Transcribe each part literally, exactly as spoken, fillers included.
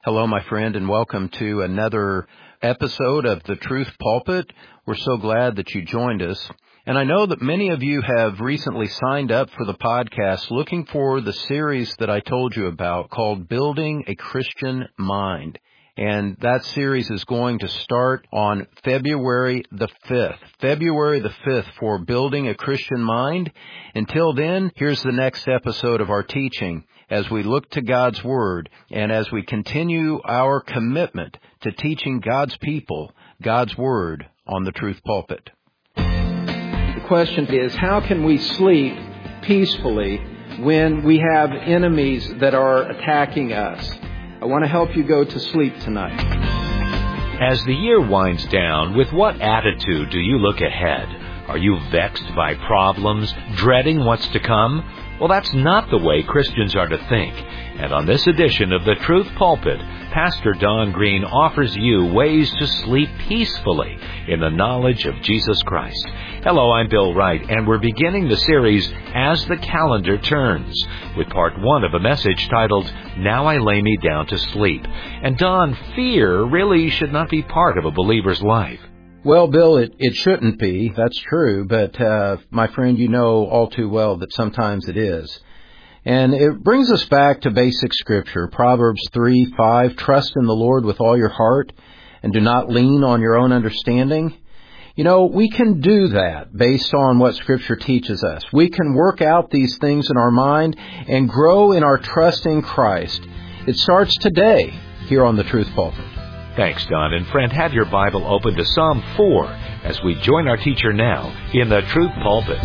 Hello, my friend, and welcome to another episode of The Truth Pulpit. We're so glad that you joined us. And I know that many of you have recently signed up for the podcast looking for the series that I told you about called Building a Christian Mind. And that series is going to start on February the fifth. February the fifth for Building a Christian Mind. Until then, here's the next episode of our teaching as we look to God's Word and as we continue our commitment to teaching God's people God's Word on the Truth Pulpit. The question is, how can we sleep peacefully when we have enemies that are attacking us? I want to help you go to sleep tonight. As the year winds down, with what attitude do you look ahead? Are you vexed by problems, dreading what's to come? Well, that's not the way Christians are to think. And on this edition of The Truth Pulpit, Pastor Don Green offers you ways to sleep peacefully in the knowledge of Jesus Christ. Hello, I'm Bill Wright, and we're beginning the series As the Calendar Turns, with part one of a message titled, Now I Lay Me Down to Sleep. And Don, fear really should not be part of a believer's life. Well, Bill, it, it shouldn't be. That's true. But, uh, my friend, you know all too well that sometimes it is. And it brings us back to basic scripture. Proverbs three five, trust in the Lord with all your heart and do not lean on your own understanding. You know, we can do that based on what Scripture teaches us. We can work out these things in our mind and grow in our trust in Christ. It starts today here on the Truth Pulpit. Thanks, Don. And friend, have your Bible open to Psalm four as we join our teacher now in the Truth Pulpit.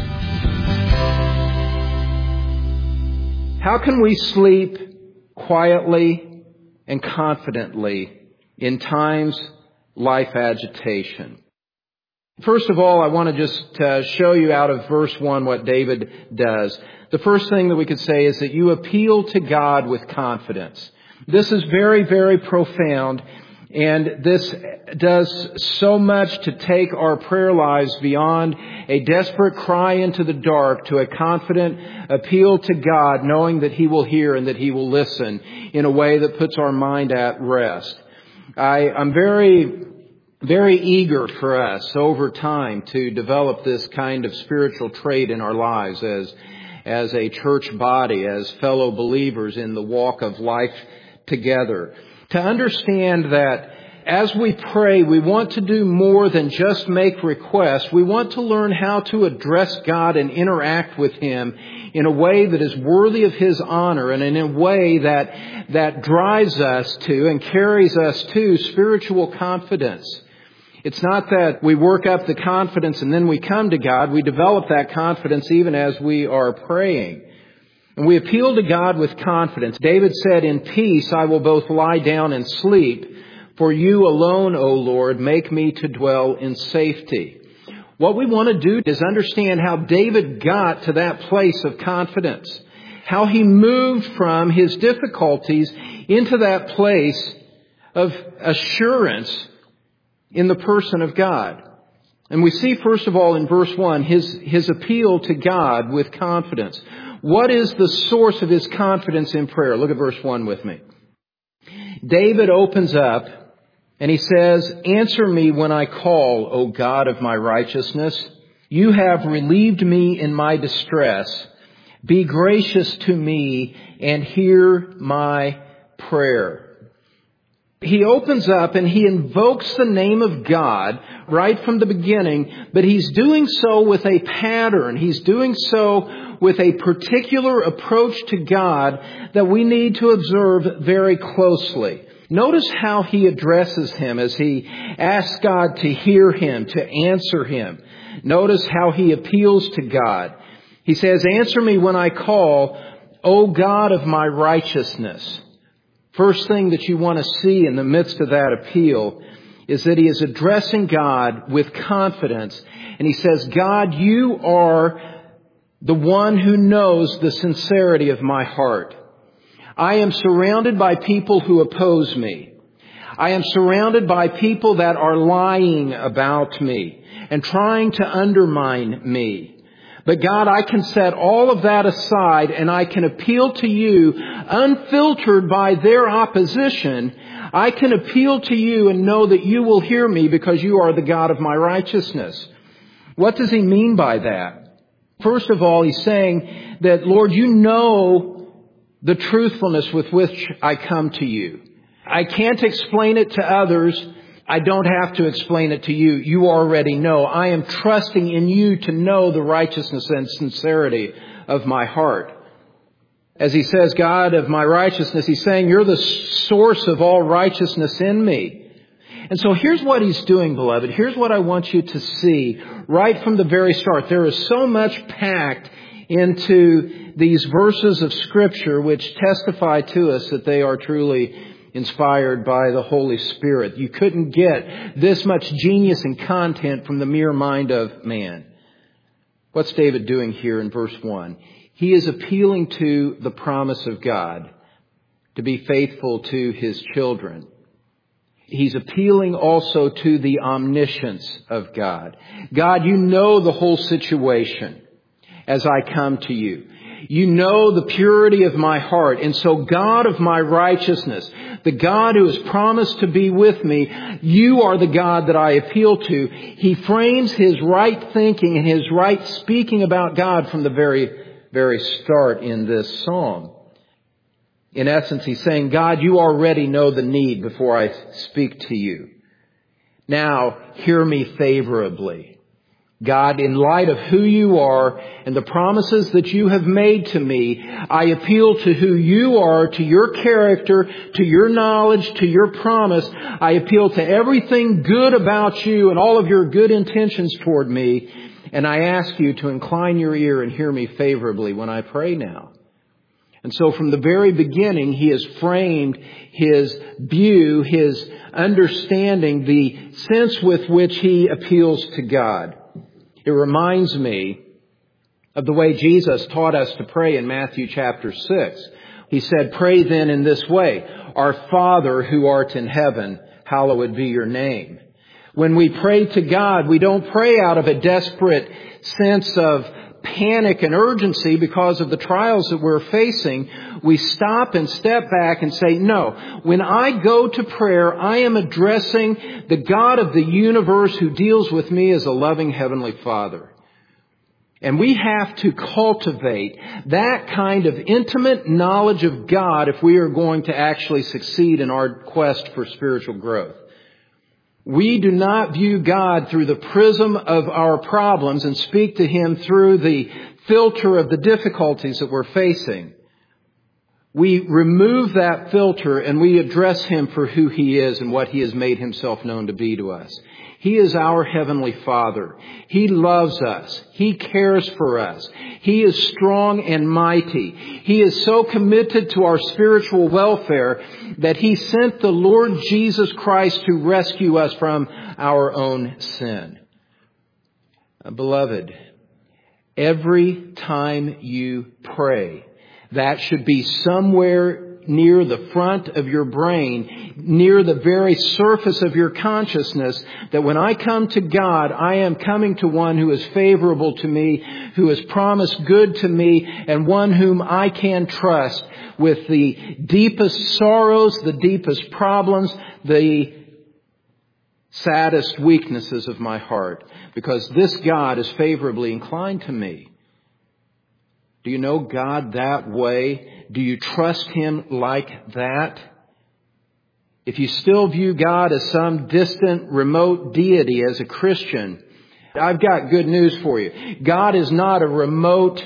How can we sleep quietly and confidently in times life agitation? First of all, I want to just uh, show you out of verse one what David does. The first thing that we could say is that you appeal to God with confidence. This is very, very profound. And this does so much to take our prayer lives beyond a desperate cry into the dark to a confident appeal to God, knowing that He will hear and that He will listen in a way that puts our mind at rest. I, I'm very, very eager for us over time to develop this kind of spiritual trait in our lives as, as a church body, as fellow believers in the walk of life together. To understand that as we pray, we want to do more than just make requests. We want to learn how to address God and interact with Him in a way that is worthy of His honor and in a way that, that drives us to and carries us to spiritual confidence. It's not that we work up the confidence and then we come to God. We develop that confidence even as we are praying. And we appeal to God with confidence. David said, in peace I will both lie down and sleep. For you alone, O Lord, make me to dwell in safety. What we want to do is understand how David got to that place of confidence. How he moved from his difficulties into that place of assurance in the person of God. And we see, first of all, in verse one, his, his appeal to God with confidence. What is the source of his confidence in prayer? Look at verse one with me. David opens up and he says, answer me when I call, O God of my righteousness. You have relieved me in my distress. Be gracious to me and hear my prayer. He opens up and he invokes the name of God right from the beginning, but he's doing so with a pattern. He's doing so with a particular approach to God that we need to observe very closely. Notice how he addresses Him as he asks God to hear him, to answer him. Notice how he appeals to God. He says, answer me when I call, O God of my righteousness. First thing that you want to see in the midst of that appeal is that he is addressing God with confidence. And he says, God, you are the one who knows the sincerity of my heart. I am surrounded by people who oppose me. I am surrounded by people that are lying about me and trying to undermine me. But God, I can set all of that aside and I can appeal to you unfiltered by their opposition. I can appeal to you and know that you will hear me because you are the God of my righteousness. What does he mean by that? First of all, he's saying that, Lord, you know the truthfulness with which I come to you. I can't explain it to others. I don't have to explain it to you. You already know. I am trusting in you to know the righteousness and sincerity of my heart. As he says, God of my righteousness, he's saying, you're the source of all righteousness in me. And so here's what he's doing, beloved. Here's what I want you to see right from the very start. There is so much packed into these verses of Scripture which testify to us that they are truly inspired by the Holy Spirit. You couldn't get this much genius and content from the mere mind of man. What's David doing here in verse one? He is appealing to the promise of God to be faithful to his children. He's appealing also to the omniscience of God. God, you know the whole situation as I come to you. You know the purity of my heart. And so, God of my righteousness, the God who has promised to be with me, you are the God that I appeal to. He frames his right thinking and his right speaking about God from the very, very start in this psalm. In essence, he's saying, God, you already know the need before I speak to you. Now, hear me favorably. God, in light of who you are and the promises that you have made to me, I appeal to who you are, to your character, to your knowledge, to your promise. I appeal to everything good about you and all of your good intentions toward me. And I ask you to incline your ear and hear me favorably when I pray now. And so from the very beginning, he has framed his view, his understanding, the sense with which he appeals to God. It reminds me of the way Jesus taught us to pray in Matthew chapter six. He said, pray then in this way, our Father who art in heaven, hallowed be your name. When we pray to God, we don't pray out of a desperate sense of panic and urgency because of the trials that we're facing. We stop and step back and say, no, when I go to prayer, I am addressing the God of the universe who deals with me as a loving Heavenly Father. And we have to cultivate that kind of intimate knowledge of God if we are going to actually succeed in our quest for spiritual growth. We do not view God through the prism of our problems and speak to Him through the filter of the difficulties that we're facing. We remove that filter and we address Him for who He is and what He has made Himself known to be to us. He is our Heavenly Father. He loves us. He cares for us. He is strong and mighty. He is so committed to our spiritual welfare that He sent the Lord Jesus Christ to rescue us from our own sin. Beloved, every time you pray, that should be somewhere near the front of your brain, near the very surface of your consciousness, that when I come to God, I am coming to one who is favorable to me, who has promised good to me, and one whom I can trust with the deepest sorrows, the deepest problems, the saddest weaknesses of my heart, because this God is favorably inclined to me. Do you know God that way? Do you trust Him like that? If you still view God as some distant, remote deity as a Christian, I've got good news for you. God is not a remote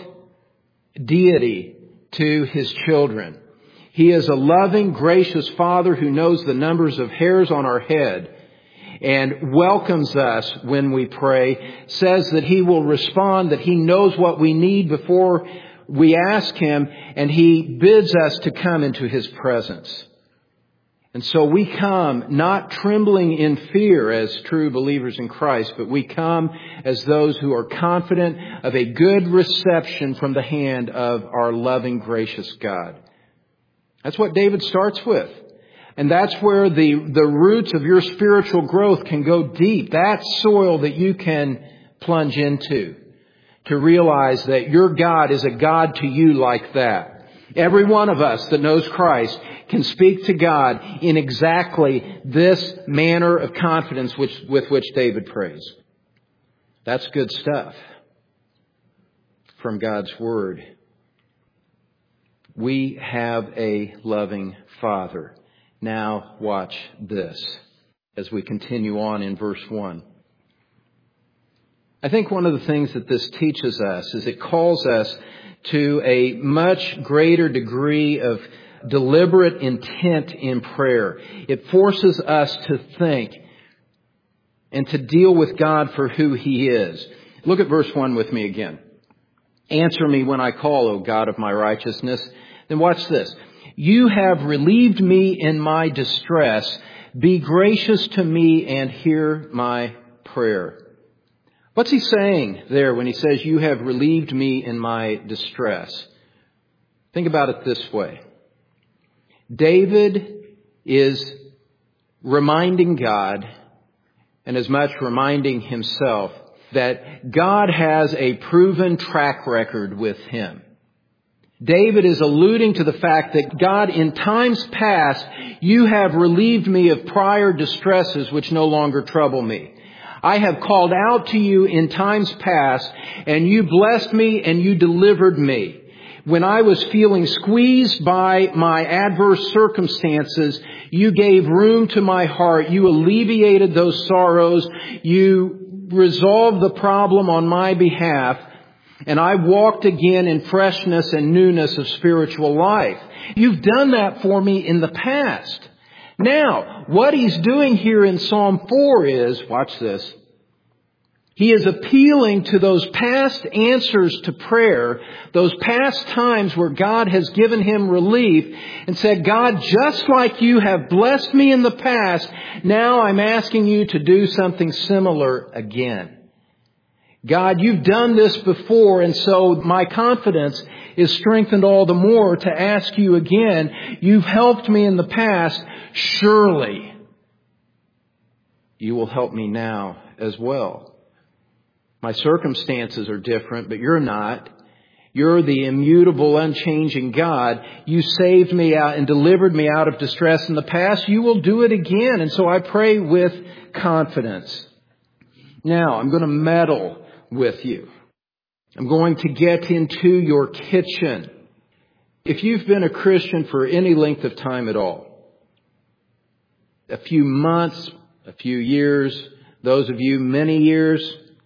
deity to His children. He is a loving, gracious Father who knows the numbers of hairs on our head and welcomes us when we pray, says that He will respond, that He knows what we need before we ask Him, and He bids us to come into His presence. And so we come not trembling in fear as true believers in Christ, but we come as those who are confident of a good reception from the hand of our loving, gracious God. That's what David starts with. And that's where the, the roots of your spiritual growth can go deep. That soil that you can plunge into. to realize that your God is a God to you like that. Every one of us that knows Christ can speak to God in exactly this manner of confidence which, with which David prays. That's good stuff from God's Word. We have a loving Father. Now watch this as we continue on in verse one. I think one of the things that this teaches us is it calls us to a much greater degree of deliberate intent in prayer. It forces us to think and to deal with God for who He is. Look at verse one with me again. Answer me when I call, O God of my righteousness. Then watch this. You have relieved me in my distress. Be gracious to me and hear my prayer. What's he saying there when he says, you have relieved me in my distress? Think about it this way. David is reminding God, and as much reminding himself, that God has a proven track record with him. David is alluding to the fact that God, in times past, you have relieved me of prior distresses which no longer trouble me. I have called out to you in times past, and you blessed me and you delivered me. When I was feeling squeezed by my adverse circumstances, you gave room to my heart. You alleviated those sorrows. You resolved the problem on my behalf. And I walked again in freshness and newness of spiritual life. You've done that for me in the past. Now, what he's doing here in Psalm four is, watch this, he is appealing to those past answers to prayer, those past times where God has given him relief and said, God, just like you have blessed me in the past, now I'm asking you to do something similar again. God, you've done this before, and so my confidence is strengthened all the more to ask you again. You've helped me in the past. Surely you will help me now as well. My circumstances are different, but you're not. You're the immutable, unchanging God. You saved me out and delivered me out of distress in the past. You will do it again. And so I pray with confidence. Now, I'm going to meddle with you. I'm going to get into your kitchen. If you've been a Christian for any length of time at all, a few months, a few years, those of you many years,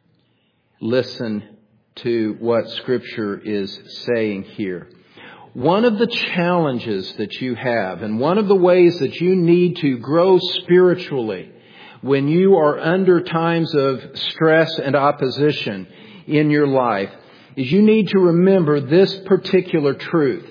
listen to what Scripture is saying here. One of the challenges that you have, and one of the ways that you need to grow spiritually when you are under times of stress and opposition in your life, is you need to remember this particular truth.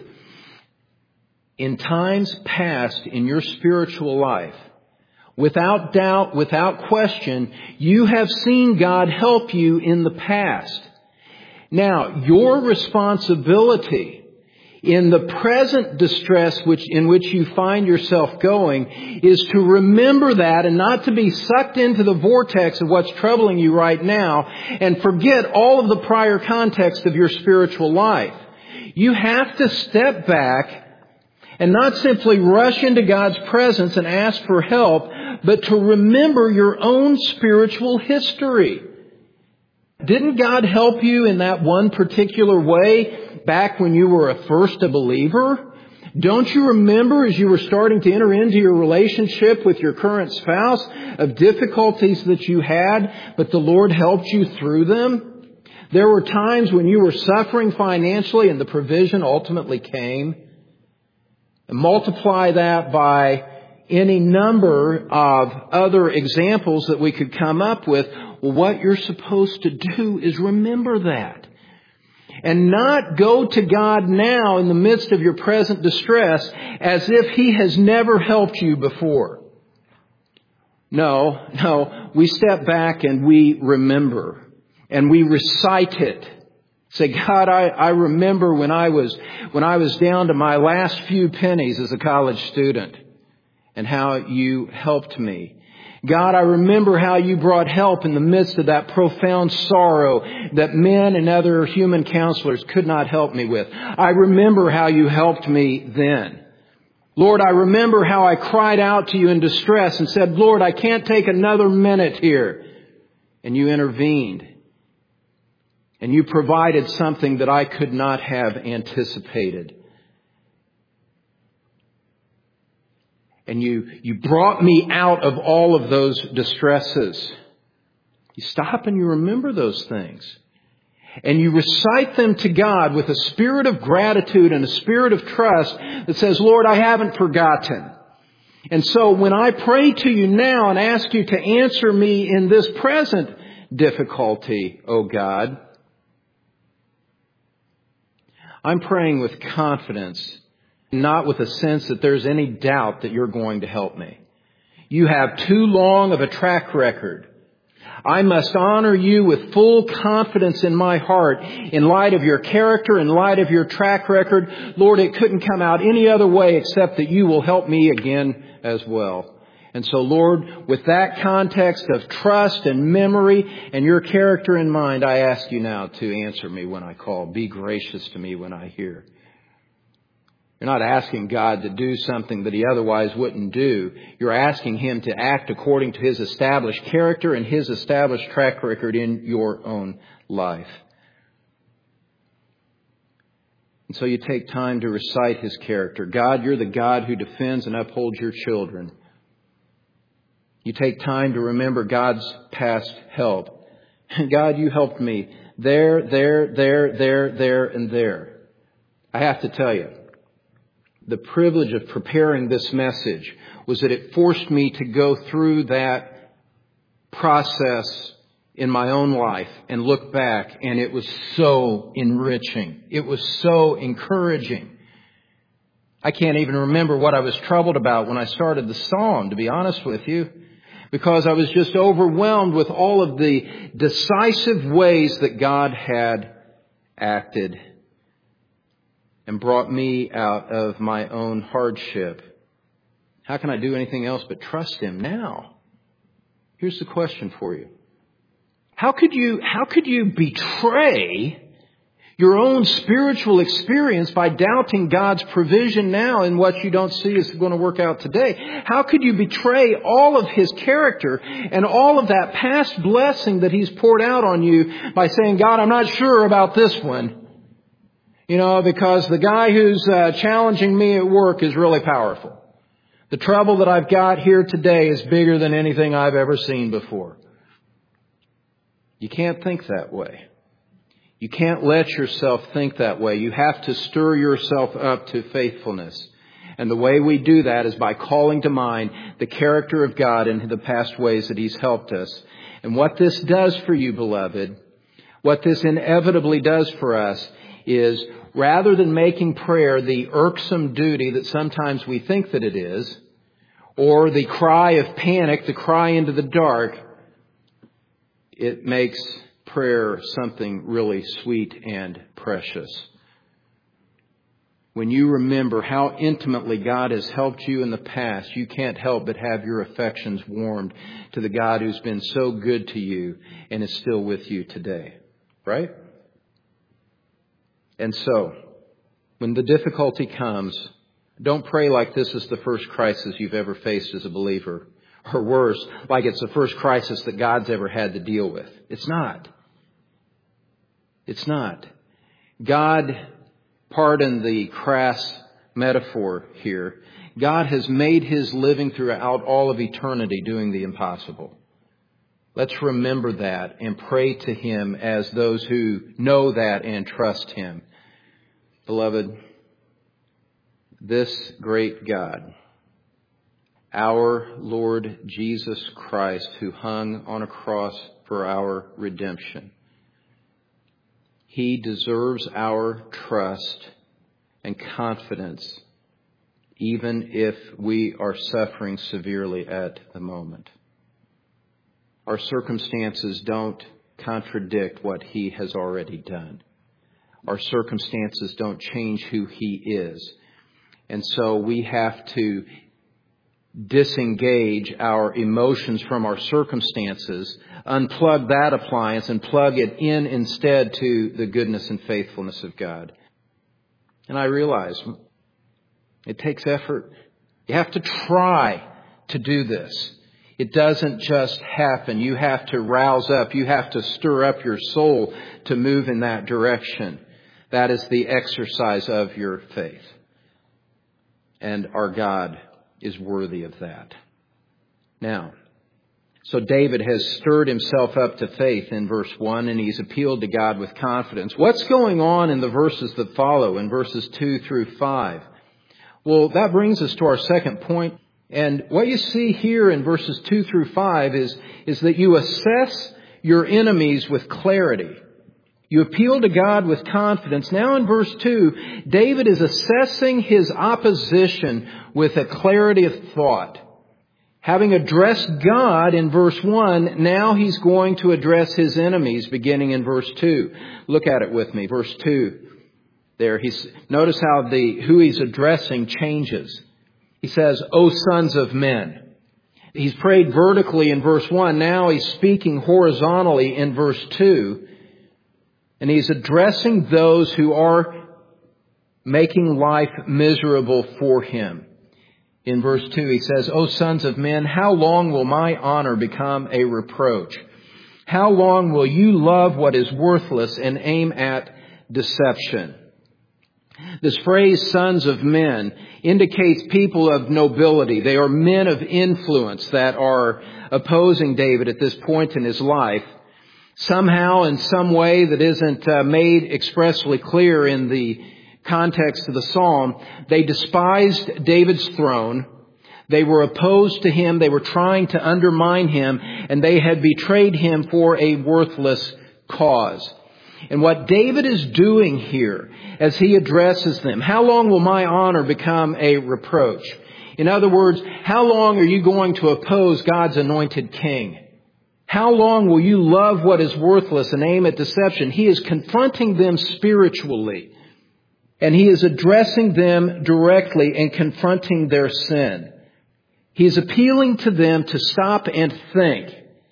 In times past in your spiritual life, without doubt, without question, you have seen God help you in the past. Now, your responsibility in the present distress which in which you find yourself going is to remember that and not to be sucked into the vortex of what's troubling you right now and forget all of the prior context of your spiritual life. You have to step back and not simply rush into God's presence and ask for help, but to remember your own spiritual history. Didn't God help you in that one particular way back when you were a first a believer? Don't you remember as you were starting to enter into your relationship with your current spouse of difficulties that you had, but the Lord helped you through them? There were times when you were suffering financially and the provision ultimately came. And multiply that by any number of other examples that we could come up with. Well, what you're supposed to do is remember that. And not go to God now in the midst of your present distress as if He has never helped you before. No, no, we step back and we remember and we recite it. Say, God, I, I remember when I was when I was down to my last few pennies as a college student and how you helped me. God, I remember how you brought help in the midst of that profound sorrow that men and other human counselors could not help me with. I remember how you helped me then. Lord, I remember how I cried out to you in distress and said, Lord, I can't take another minute here. And you intervened. And you provided something that I could not have anticipated. And you, you brought me out of all of those distresses. You stop and you remember those things. And you recite them to God with a spirit of gratitude and a spirit of trust that says, Lord, I haven't forgotten. And so when I pray to you now and ask you to answer me in this present difficulty, O God, I'm praying with confidence, not with a sense that there's any doubt that you're going to help me. You have too long of a track record. I must honor you with full confidence in my heart in light of your character, in light of your track record. Lord, it couldn't come out any other way except that you will help me again as well. And so, Lord, with that context of trust and memory and your character in mind, I ask you now to answer me when I call. Be gracious to me when I hear. You're not asking God to do something that He otherwise wouldn't do. You're asking Him to act according to His established character and His established track record in your own life. And so you take time to recite His character. God, you're the God who defends and upholds your children. You take time to remember God's past help. God, you helped me there, there, there, there, there, and there. I have to tell you, the privilege of preparing this message was that it forced me to go through that process in my own life and look back, and it was so enriching. It was so encouraging. I can't even remember what I was troubled about when I started the psalm, to be honest with you, because I was just overwhelmed with all of the decisive ways that God had acted and brought me out of my own hardship. How can I do anything else but trust Him now? Here's the question for you. How could you, how could you betray your own spiritual experience by doubting God's provision now in what you don't see is going to work out today? How could you betray all of His character and all of that past blessing that He's poured out on you by saying, God, I'm not sure about this one. You know, because the guy who's uh, challenging me at work is really powerful. The trouble that I've got here today is bigger than anything I've ever seen before. You can't think that way. You can't let yourself think that way. You have to stir yourself up to faithfulness. And the way we do that is by calling to mind the character of God and the past ways that He's helped us. And what this does for you, beloved, what this inevitably does for us is, rather than making prayer the irksome duty that sometimes we think that it is, or the cry of panic, the cry into the dark, it makes prayer something really sweet and precious. When you remember how intimately God has helped you in the past, you can't help but have your affections warmed to the God who's been so good to you and is still with you today. Right? And so, when the difficulty comes, don't pray like this is the first crisis you've ever faced as a believer. Or worse, like it's the first crisis that God's ever had to deal with. It's not. It's not. God, pardon the crass metaphor here, God has made His living throughout all of eternity doing the impossible. Let's remember that and pray to Him as those who know that and trust Him. Beloved, this great God, our Lord Jesus Christ, who hung on a cross for our redemption, He deserves our trust and confidence, even if we are suffering severely at the moment. Our circumstances don't contradict what He has already done. Our circumstances don't change who He is. And so we have to disengage our emotions from our circumstances, unplug that appliance and plug it in instead to the goodness and faithfulness of God. And I realize it takes effort. You have to try to do this. It doesn't just happen. You have to rouse up. You have to stir up your soul to move in that direction. That is the exercise of your faith. And our God is worthy of that. Now, so David has stirred himself up to faith in verse one, and he's appealed to God with confidence. What's going on in the verses that follow, in verses two through five? Well, that brings us to our second point. And what you see here in verses two through five is, is that you assess your enemies with clarity. You appeal to God with confidence. Now in verse two, David is assessing his opposition with a clarity of thought. Having addressed God in verse one, now he's going to address his enemies beginning in verse two. Look at it with me. Verse two. There, he's, notice how the, who he's addressing changes. He says, O sons of men. He's prayed vertically in verse one. Now he's speaking horizontally in verse two. And he's addressing those who are making life miserable for him. In verse two, he says, O sons of men, how long will my honor become a reproach? How long will you love what is worthless and aim at deception? This phrase, sons of men, indicates people of nobility. They are men of influence that are opposing David at this point in his life. Somehow, in some way that isn't uh, made expressly clear in the context of the psalm, they despised David's throne. They were opposed to him. They were trying to undermine him, and they had betrayed him for a worthless cause. And what David is doing here as he addresses them, how long will my honor become a reproach? In other words, how long are you going to oppose God's anointed king? How long will you love what is worthless and aim at deception? He is confronting them spiritually, and he is addressing them directly and confronting their sin. He is appealing to them to stop and think.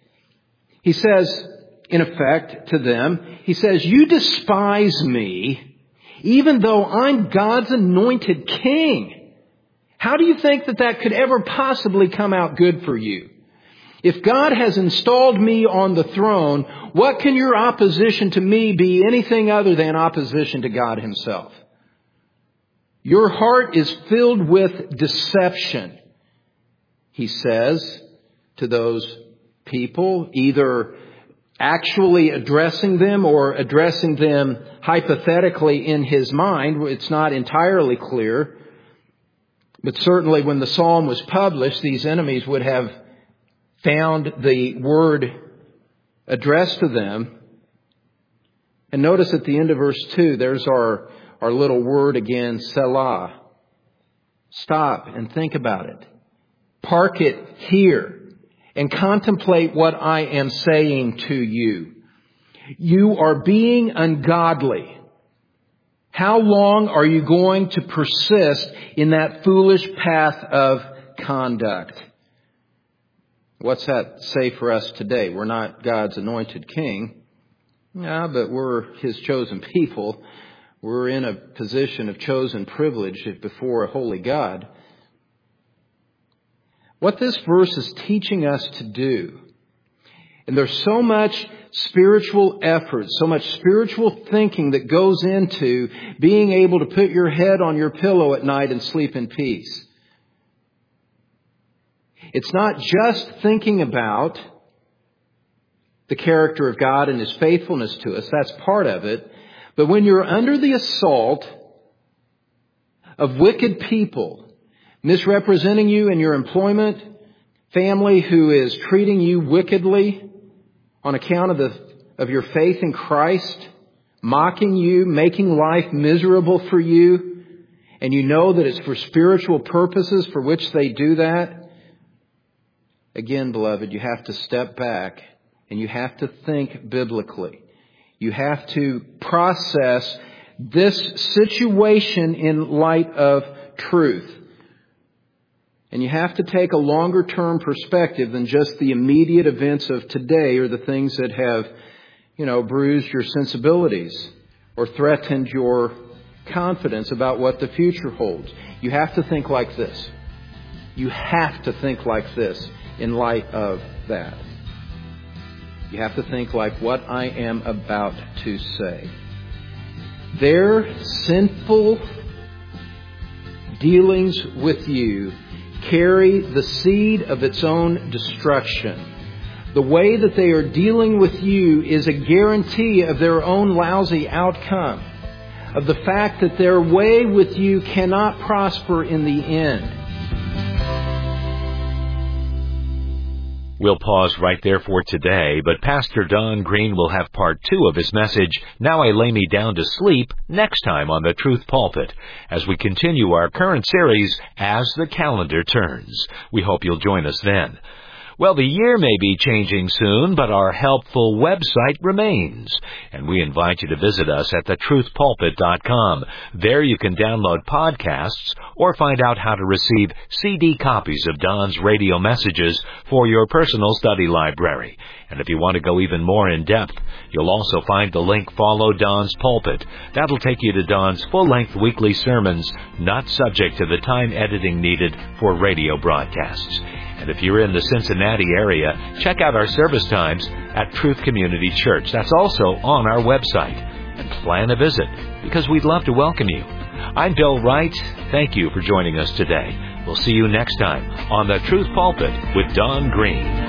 He says, in effect, to them, he says, you despise me, even though I'm God's anointed king. How do you think that that could ever possibly come out good for you? If God has installed me on the throne, what can your opposition to me be anything other than opposition to God himself? Your heart is filled with deception, he says to those people, either actually addressing them or addressing them hypothetically in his mind. It's not entirely clear. But certainly when the psalm was published, these enemies would have found the word addressed to them. And notice at the end of verse two, there's our, our little word again, Selah. Stop and think about it. Park it here and contemplate what I am saying to you. You are being ungodly. How long are you going to persist in that foolish path of conduct? What's that say for us today? We're not God's anointed king. Yeah, but we're his chosen people. We're in a position of chosen privilege before a holy God. What this verse is teaching us to do, and there's so much spiritual effort, so much spiritual thinking that goes into being able to put your head on your pillow at night and sleep in peace. It's not just thinking about the character of God and his faithfulness to us. That's part of it. But when you're under the assault of wicked people, misrepresenting you in your employment, family who is treating you wickedly on account of the of your faith in Christ, mocking you, making life miserable for you, and you know that it's for spiritual purposes for which they do that, again, beloved, you have to step back and you have to think biblically. You have to process this situation in light of truth. And you have to take a longer-term perspective than just the immediate events of today or the things that have, you know, bruised your sensibilities or threatened your confidence about what the future holds. You have to think like this. You have to think like this in light of that. You have to think like what I am about to say. Their sinful dealings with you carry the seed of its own destruction. The way that they are dealing with you is a guarantee of their own lousy outcome, of the fact that their way with you cannot prosper in the end. We'll pause right there for today, but Pastor Don Green will have part two of his message, Now I Lay Me Down to Sleep, next time on the Truth Pulpit, as we continue our current series, As the Calendar Turns. We hope you'll join us then. Well, the year may be changing soon, but our helpful website remains. And we invite you to visit us at the truth pulpit dot com. There you can download podcasts or find out how to receive C D copies of Don's radio messages for your personal study library. And if you want to go even more in depth, you'll also find the link Follow Don's Pulpit. That'll take you to Don's full-length weekly sermons, not subject to the time editing needed for radio broadcasts. And if you're in the Cincinnati area, check out our service times at Truth Community Church. That's also on our website. And plan a visit, because we'd love to welcome you. I'm Bill Wright. Thank you for joining us today. We'll see you next time on the Truth Pulpit with Don Green.